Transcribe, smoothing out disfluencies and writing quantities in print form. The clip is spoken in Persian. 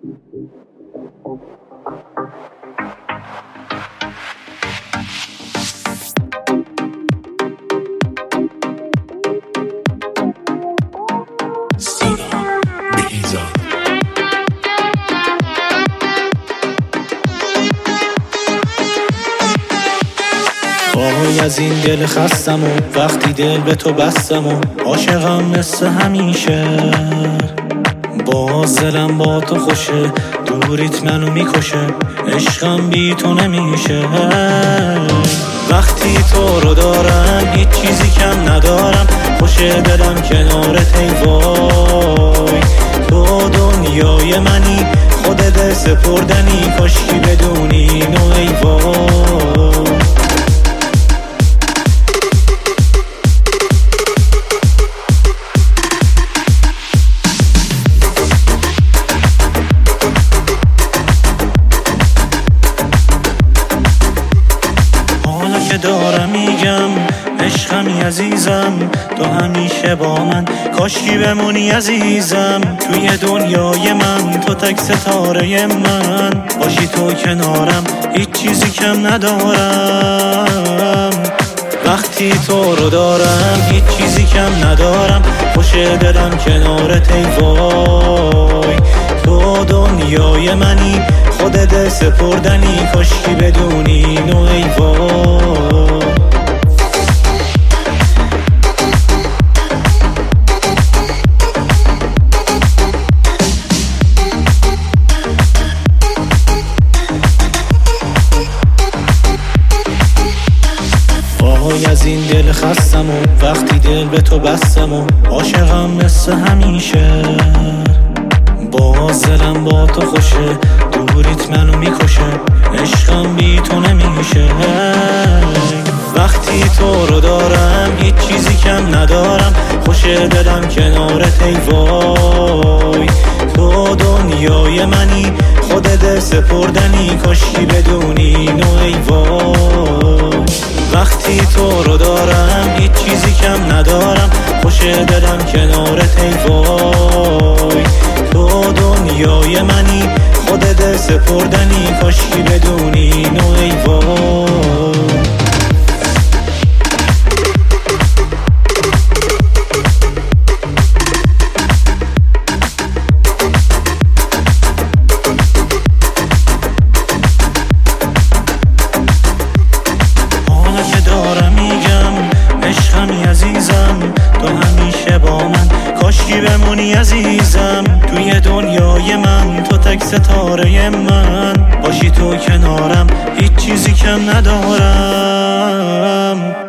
وای از این دل خستم و وقتی دل به تو بستم و عاشقم مثل همیشه، باز دلم با تو خوشه، دوریت منو میکشه، عشقم بی تو نمیشه. وقتی تو رو دارم هیچ چیزی کم ندارم، خوشه دلم کنارت ای وای. تو دنیای منی، خودت سپردنی، کاشکی بدونی اینو ای وای. دارم میگم عشقمی عزیزم، تو همیشه با من، کاشکی بمونی عزیزم. توی دنیای من تو تک ستاره من، باشی تو کنارم هیچ چیزی کم ندارم. وقتی تو رو دارم هیچ چیزی کم ندارم، خوشه دلم کنارت ای وای. تو دنیای منی، خودت سپردنی، کاشکی بدونی اینو ای وای. وای از این دل خستم و وقتی دل به تو بستم و عاشقم مثل همیشه، باز دلم با تو خوشه، دوریت منو میکشه، عشقم بی تو نمیشه. وقتی تو رو دارم هیچ چیزی کم ندارم، خوشه دلم کنارت ای وای. تو دنیای منی، خودت سپردنی، کاشکی بدونی اینو ای وای. وقتی تو رو دارم هیچ چیزی کم ندارم، خوشه دلم کنارت ای وای. تو دنیای منی، خودت سپردنی، کاشکی بدونی اینو ای وای. عشقمی عزیزم، تو همیشه با من، کاشکی بمونی عزیزم. توی دنیای من تو تک ستاره من، باشی تو کنارم هیچ چیزی کم ندارم.